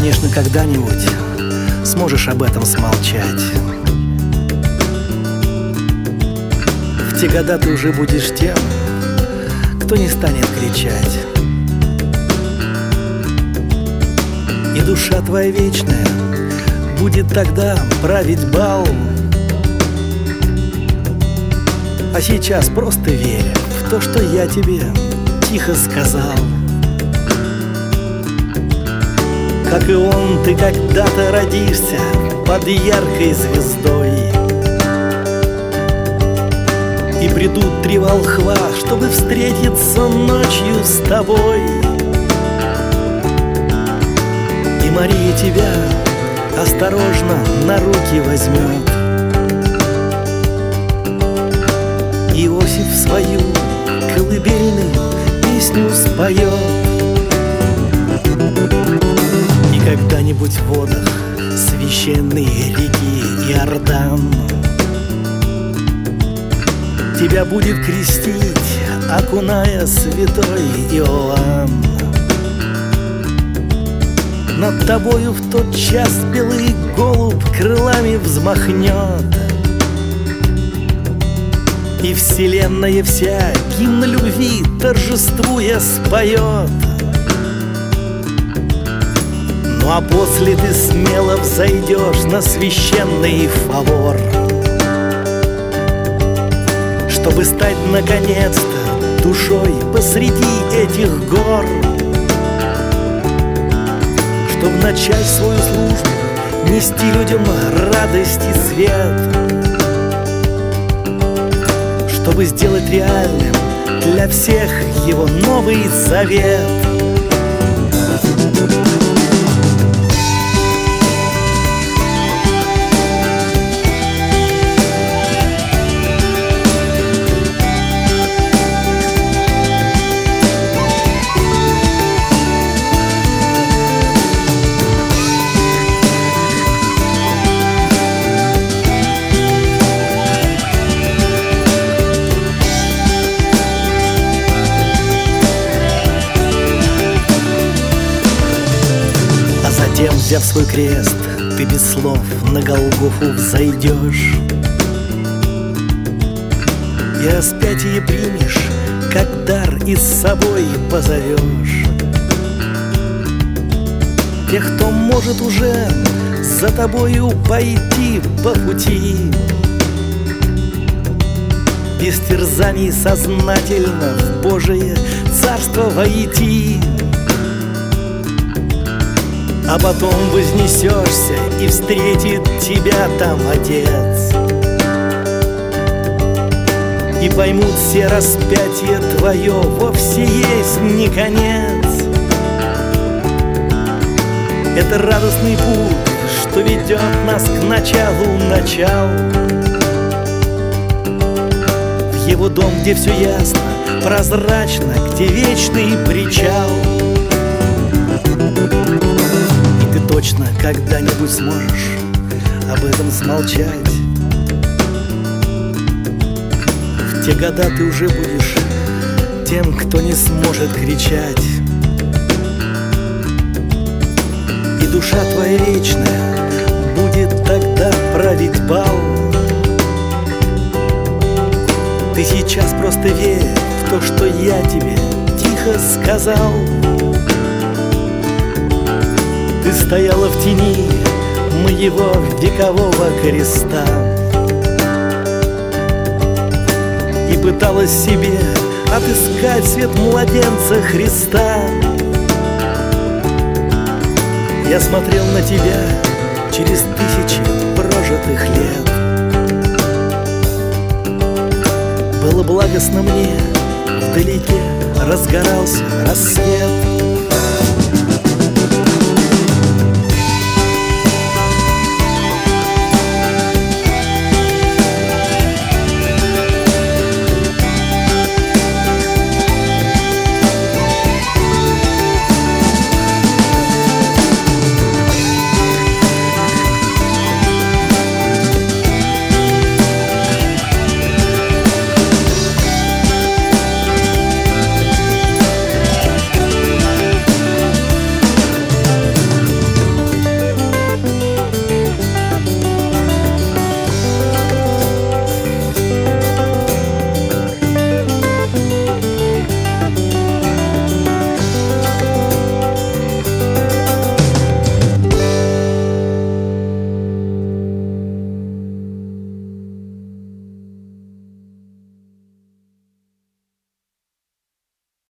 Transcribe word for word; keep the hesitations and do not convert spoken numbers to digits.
конечно, когда-нибудь сможешь об этом смолчать. В те года ты уже будешь тем, кто не станет кричать. И душа твоя вечная будет тогда править бал. А сейчас просто верь в то, что я тебе тихо сказал. Как и он, ты когда-то родишься под яркой звездой, и придут три волхва, чтобы встретиться ночью с тобой. И Мария тебя осторожно на руки возьмет, Иосиф свою колыбельную песню споет. И когда-нибудь в водах священной реки Иордан тебя будет крестить, окуная святой Иоанн. Над тобою в тот час белый голубь крылами взмахнет, и вселенная вся гимн любви торжествуя споет. Ну а после ты смело взойдешь на священный фавор, чтобы стать наконец-то душой посреди этих гор, чтобы начать свою службу, нести людям радость и свет, чтобы сделать реальным для всех его новый завет. Затем, взяв свой крест, ты без слов на Голгофу взойдешь, и распятие примешь, как дар, и с собой позовешь тех, кто может уже за тобою пойти по пути, без терзаний сознательно в Божие царство войти. А потом вознесешься, и встретит тебя там Отец, и поймут все распятие твое вовсе есть не конец. Это радостный путь, что ведет нас к началу начал, в его дом, где все ясно, прозрачно, где вечный причал. Точно когда-нибудь сможешь об этом смолчать. В те года ты уже будешь тем, кто не сможет кричать. И душа твоя вечная будет тогда править бал. Ты сейчас просто верь в то, что я тебе тихо сказал. Ты стояла в тени моего векового креста и пыталась себе отыскать свет младенца Христа. Я смотрел на тебя через тысячи прожитых лет. Было благостно мне, вдалеке разгорался рассвет.